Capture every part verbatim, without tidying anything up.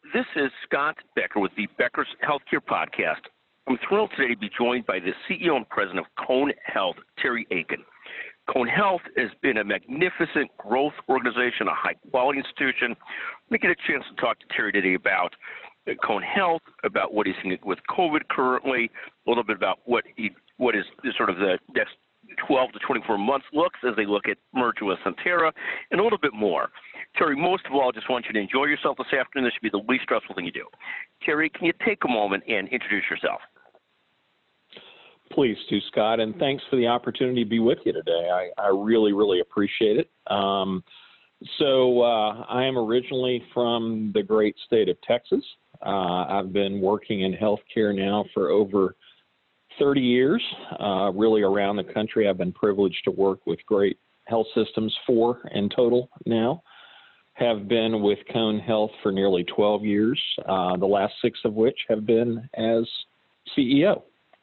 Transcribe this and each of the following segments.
This is Scott Becker with the Becker's Healthcare Podcast. I'm thrilled today to be joined by the C E O and President of Cone Health, Terry Aiken. Cone Health has been a magnificent growth organization, a high-quality institution. Let me get a chance to talk to Terry today about Cone Health, about what he's seeing with COVID currently, a little bit about what he, what is sort of the next twelve to twenty-four months looks as they look at merger with Sentara, and a little bit more. Terry, most of all, I just want you to enjoy yourself this afternoon. This should be the least stressful thing you do. Terry, can you take a moment and introduce yourself? Please do, Scott, and thanks for the opportunity to be with you today. I, I really, really appreciate it. Um, so uh, I am originally from the great state of Texas. Uh, I've been working in healthcare now for over thirty years, uh, really around the country. I've been privileged to work with great health systems, four in total now. Have been with Cone Health for nearly twelve years, uh, the last six of which have been as C E O.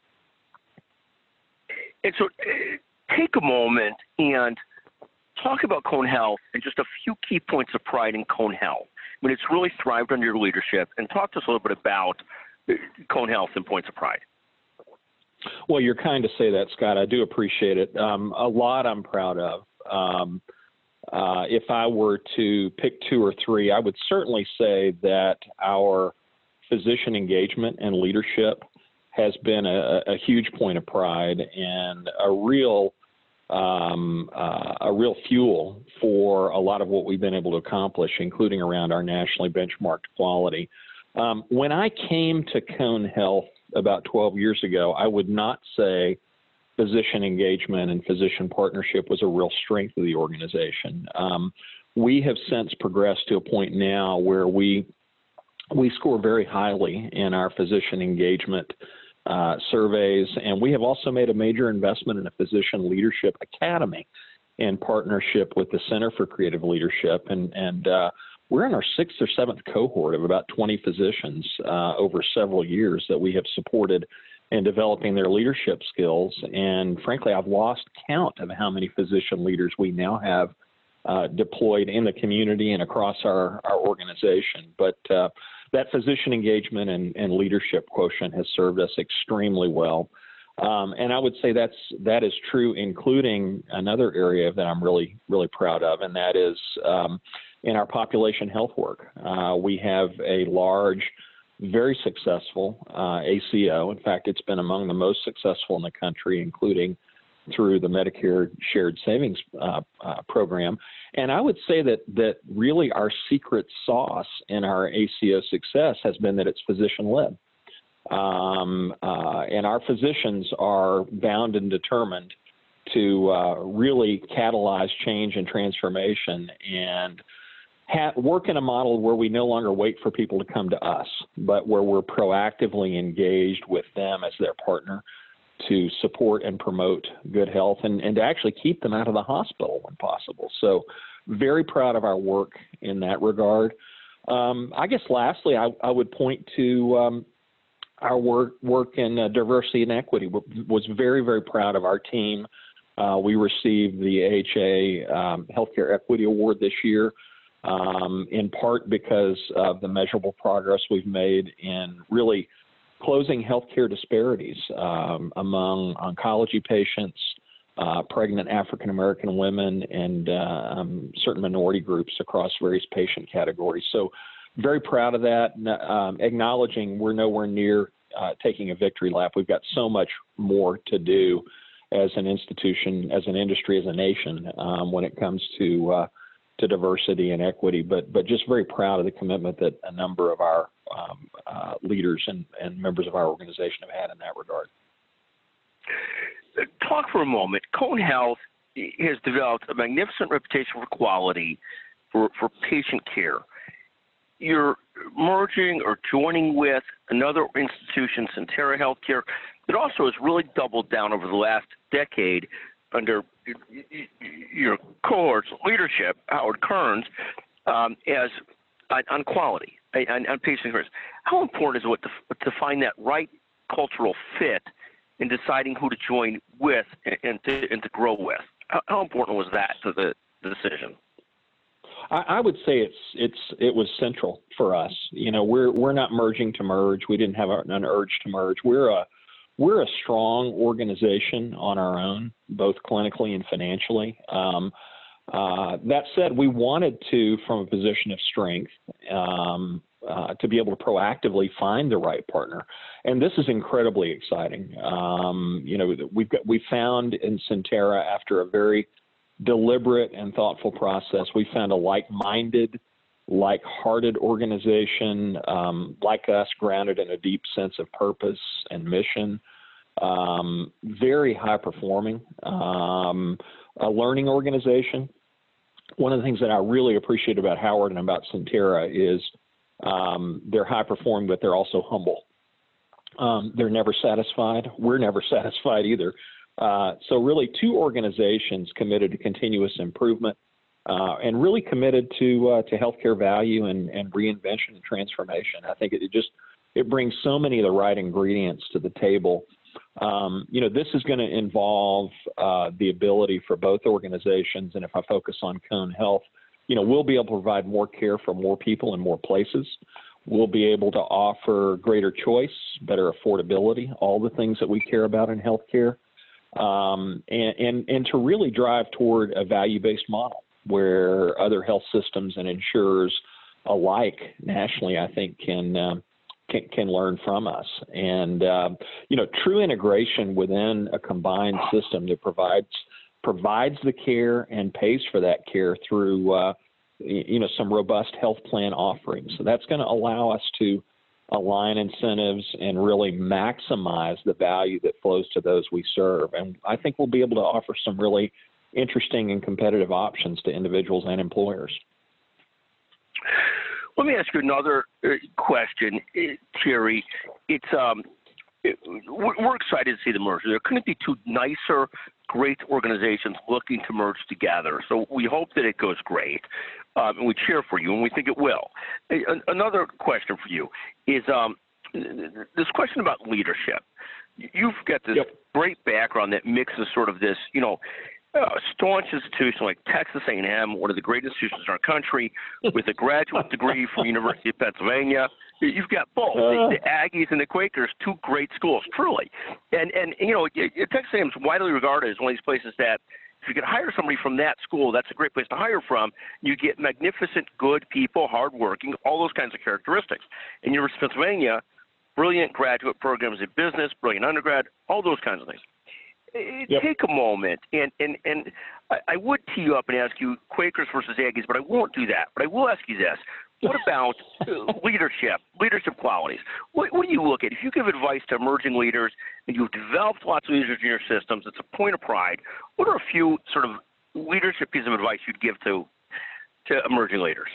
And so uh, take a moment and talk about Cone Health and just a few key points of pride in Cone Health. I mean, it's really thrived under your leadership. And talk to us a little bit about Cone Health and points of pride. Well, you're kind to say that, Scott. I do appreciate it. Um, a lot I'm proud of. Um, uh, if I were to pick two or three, I would certainly say that our physician engagement and leadership has been a, a huge point of pride and a real um, uh, a real fuel for a lot of what we've been able to accomplish, including around our nationally benchmarked quality. Um, when I came to Cone Health about twelve years ago, I would not say physician engagement and physician partnership was a real strength of the organization. Um, we have since progressed to a point now where we we score very highly in our physician engagement uh, surveys, and we have also made a major investment in a physician leadership academy in partnership with the Center for Creative Leadership, and and uh, we're in our sixth or seventh cohort of about twenty physicians uh, over several years that we have supported in developing their leadership skills. And frankly, I've lost count of how many physician leaders we now have uh, deployed in the community and across our, our organization. But uh, that physician engagement and, and leadership quotient has served us extremely well. Um, and I would say that's that is true, including another area that I'm really, really proud of, and that is um, in our population health work. Uh, we have a large, very successful uh, A C O. In fact, it's been among the most successful in the country, including through the Medicare Shared Savings uh, uh, Program. And I would say that that really our secret sauce in our A C O success has been that it's physician-led. Um, uh, and our physicians are bound and determined to uh, really catalyze change and transformation and ha- work in a model where we no longer wait for people to come to us, but where we're proactively engaged with them as their partner to support and promote good health and, and to actually keep them out of the hospital when possible. So very proud of our work in that regard. Um, I guess lastly, I, I would point to um, our work, work in uh, diversity and equity. Was very, very proud of our team. Uh, we received the A H A um, Healthcare Equity Award this year, um, in part because of the measurable progress we've made in really closing healthcare disparities um, among oncology patients, uh, pregnant African-American women, and uh, um, certain minority groups across various patient categories. So very proud of that, um, acknowledging we're nowhere near uh, taking a victory lap. We've got so much more to do as an institution, as an industry, as a nation um, when it comes to uh, to diversity and equity, but but just very proud of the commitment that a number of our um, uh, leaders and, and members of our organization have had in that regard. Talk for a moment. Cone Health has developed a magnificent reputation for quality for, for patient care. You're merging or joining with another institution, Sentara Healthcare, that also has really doubled down over the last decade under your cohort's leadership, Howard Kearns, um, as on, on quality, on, on patient experience. How important is it to, to find that right cultural fit in deciding who to join with and, and, to, and to grow with? How, how important was that to the, the decision? I, I would say it's it's it was central for us. You know, we're we're not merging to merge. We didn't have an urge to merge. We're a we're a strong organization on our own, both clinically and financially. Um, uh, that said, we wanted to, from a position of strength, um, uh, to be able to proactively find the right partner, and this is incredibly exciting. Um, you know, we've got we found in Sentara, after a very deliberate and thoughtful process, we found a like-minded, like-hearted organization, um, like us, grounded in a deep sense of purpose and mission, um, very high-performing, um, a learning organization. One of the things that I really appreciate about Howard and about Sentara is um, they're high-performing, but they're also humble. Um, they're never satisfied. We're never satisfied either. Uh, so really two organizations committed to continuous improvement uh, and really committed to uh, to healthcare value and, and reinvention and transformation. I think it, it just it brings so many of the right ingredients to the table. Um, you know, this is going to involve uh, the ability for both organizations, and if I focus on Cone Health, you know, we'll be able to provide more care for more people in more places. We'll be able to offer greater choice, better affordability, all the things that we care about in healthcare. Um, and, and, and to really drive toward a value-based model where other health systems and insurers alike nationally, I think, can um, can, can learn from us. And, um, you know, true integration within a combined system that provides provides the care and pays for that care through, uh, you know, some robust health plan offerings. So that's going to allow us to align incentives and really maximize the value that flows to those we serve. And I think we'll be able to offer some really interesting and competitive options to individuals and employers. Let me ask you another question, Terry. It's um, it, we're excited to see the merger. There couldn't be two nicer, great organizations looking to merge together. So we hope that it goes great, um, and we cheer for you, and we think it will. Another question for you is um, this question about leadership. You've got this yep. great background that mixes sort of this, you know, uh, staunch institution like Texas A and M, one of the great institutions in our country, with a graduate degree from the University of Pennsylvania. You've got both, uh, the, the Aggies and the Quakers, two great schools, truly. And, and you know, Texas A and M is widely regarded as one of these places that if you could hire somebody from that school, that's a great place to hire from. You get magnificent, good people, hardworking, all those kinds of characteristics. And University of Pennsylvania, brilliant graduate programs in business, brilliant undergrad, all those kinds of things. Yep. Take a moment, and, and, and I, I would tee you up and ask you Quakers versus Aggies, but I won't do that. But I will ask you this. What about leadership, leadership qualities? What, what do you look at? If you give advice to emerging leaders and you've developed lots of leaders in your systems, it's a point of pride. What are a few sort of leadership pieces of advice you'd give to, to emerging leaders?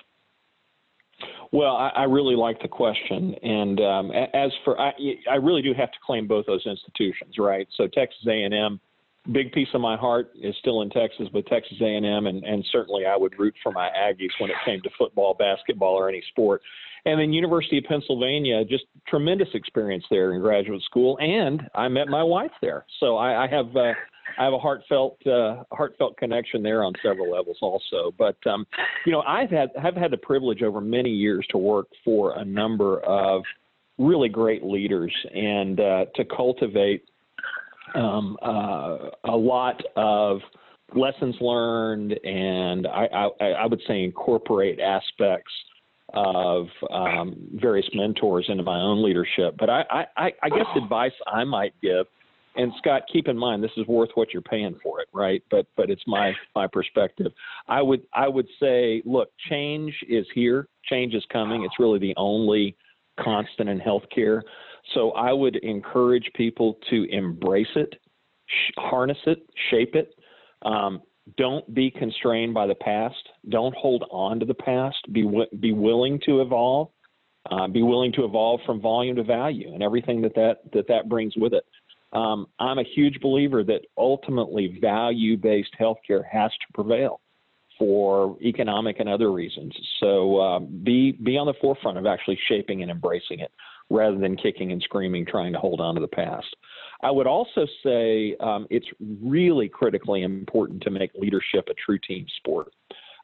Well, I, I really like the question, and um, as for I, I really do have to claim both those institutions, right? So Texas A and M, big piece of my heart is still in Texas, but Texas A and M, and, and certainly I would root for my Aggies when it came to football, basketball, or any sport. And then University of Pennsylvania, just tremendous experience there in graduate school, and I met my wife there, so I, I have. Uh, I have a heartfelt, uh, heartfelt connection there on several levels also. But, um, you know, I've had, have had the privilege over many years to work for a number of really great leaders and uh, to cultivate um, uh, a lot of lessons learned, and I, I, I would say incorporate aspects of um, various mentors into my own leadership. But I, I, I guess advice I might give, and Scott, keep in mind, this is worth what you're paying for it, right? But but it's my my perspective. I would I would say, look, change is here. Change is coming. It's really the only constant in healthcare. So I would encourage people to embrace it, sh- harness it, shape it. Um, don't be constrained by the past. Don't hold on to the past. Be w- be willing to evolve. Uh, be willing to evolve from volume to value and everything that that that, that brings with it. Um, I'm a huge believer that ultimately value-based healthcare has to prevail for economic and other reasons. So um, be be on the forefront of actually shaping and embracing it rather than kicking and screaming, trying to hold on to the past. I would also say um, it's really critically important to make leadership a true team sport.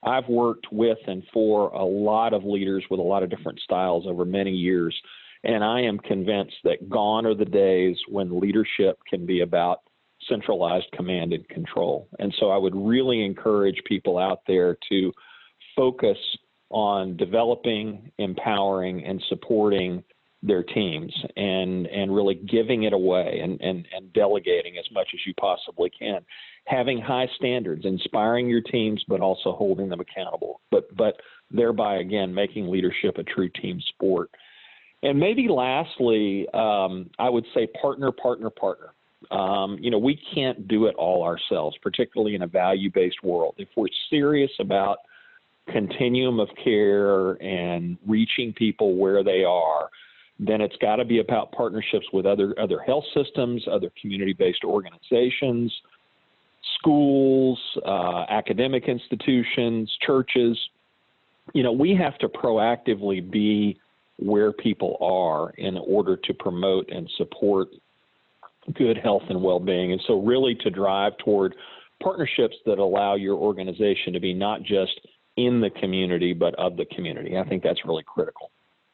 I've worked with and for a lot of leaders with a lot of different styles over many years, and I am convinced that gone are the days when leadership can be about centralized command and control. And so I would really encourage people out there to focus on developing, empowering, and supporting their teams and, and really giving it away and, and, and delegating as much as you possibly can. Having high standards, inspiring your teams, but also holding them accountable, but, but thereby, again, making leadership a true team sport. And maybe lastly, um, I would say partner, partner, partner. Um, you know, we can't do it all ourselves, particularly in a value-based world. If we're serious about continuum of care and reaching people where they are, then it's got to be about partnerships with other other health systems, other community-based organizations, schools, uh, academic institutions, churches. You know, we have to proactively be where people are in order to promote and support good health and well-being. And so really to drive toward partnerships that allow your organization to be not just in the community, but of the community. I think that's really critical.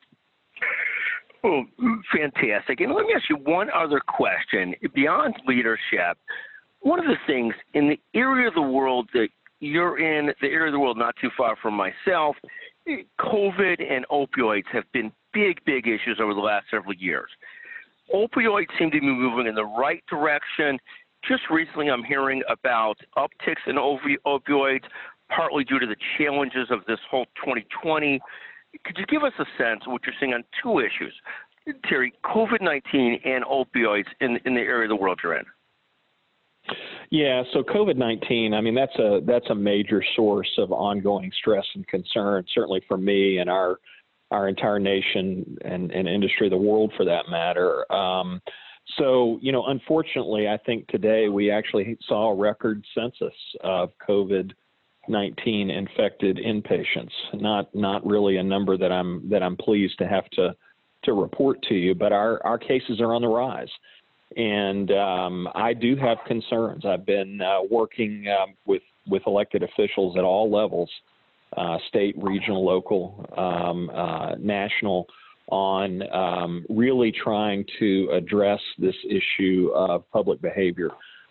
Oh, fantastic. And let me ask you one other question. Beyond leadership, one of the things in the area of the world that you're in, the area of the world not too far from myself, COVID and opioids have been big, big issues over the last several years. Opioids seem to be moving in the right direction. Just recently, I'm hearing about upticks in opioids, partly due to the challenges of this whole twenty twenty. Could you give us a sense of what you're seeing on two issues, Terry, COVID nineteen and opioids in, in the area of the world you're in? Yeah, so COVID nineteen, I mean, that's a that's a major source of ongoing stress and concern, certainly for me and our our entire nation and, and industry, the world for that matter. Um, so, you know, unfortunately, I think today we actually saw a record census of COVID nineteen infected inpatients. Not not really a number that I'm that I'm pleased to have to to report to you, but our, our cases are on the rise. And um, I do have concerns. I've been uh, working um, with, with elected officials at all levels, uh, state, regional, local, um, uh, national, on um, really trying to address this issue of public behavior.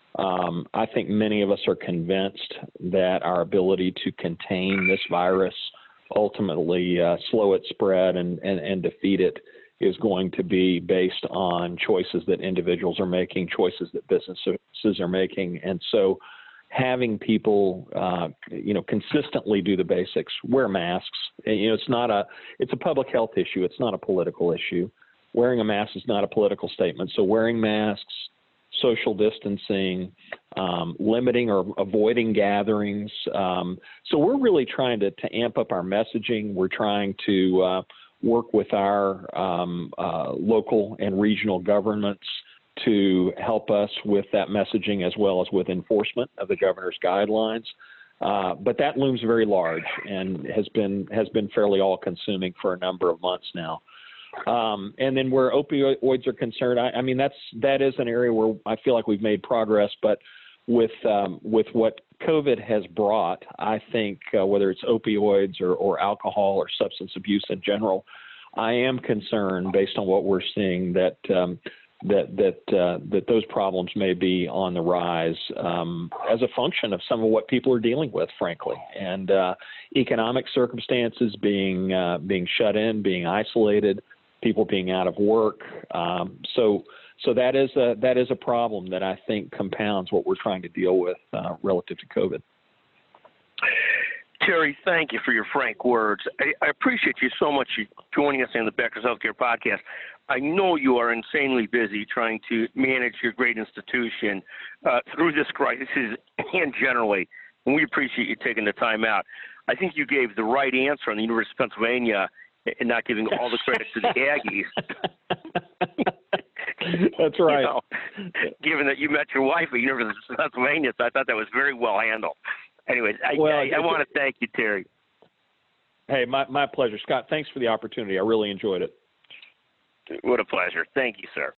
Um, I think many of us are convinced that our ability to contain this virus, ultimately uh, slow its spread and, and, and defeat it, is going to be based on choices that individuals are making, choices that businesses are making. And so having people, uh, you know, consistently do the basics, wear masks. You know, it's not a, it's a public health issue. It's not a political issue. Wearing a mask is not a political statement. So wearing masks, social distancing, um, limiting or avoiding gatherings. Um, so we're really trying to, to amp up our messaging. We're trying to uh, work with our um, uh, local and regional governments to help us with that messaging as well as with enforcement of the governor's guidelines. Uh, but that looms very large and has been has been fairly all-consuming for a number of months now. Um, and then where opioids are concerned, I, I mean that's that is an area where I feel like we've made progress. But with um, with what COVID has brought, I think uh, whether it's opioids or, or alcohol or substance abuse in general, I am concerned based on what we're seeing that um, that that uh, that those problems may be on the rise um, as a function of some of what people are dealing with, frankly, and uh, economic circumstances, being uh, being shut in, being isolated, people being out of work. Um, so. So that is a that is a problem that I think compounds what we're trying to deal with uh, relative to COVID. Terry, thank you for your frank words. I, I appreciate you so much joining us on the Becker's Healthcare Podcast. I know you are insanely busy trying to manage your great institution uh, through this crisis and generally, and we appreciate you taking the time out. I think you gave the right answer on the University of Pennsylvania and not giving all the credit to the Aggies. That's right. You know, given that you met your wife at University of Pennsylvania, so I thought that was very well handled. Anyways, I, well, I, I want to thank you, Terry. Hey, my, my pleasure. Scott, thanks for the opportunity. I really enjoyed it. What a pleasure. Thank you, sir.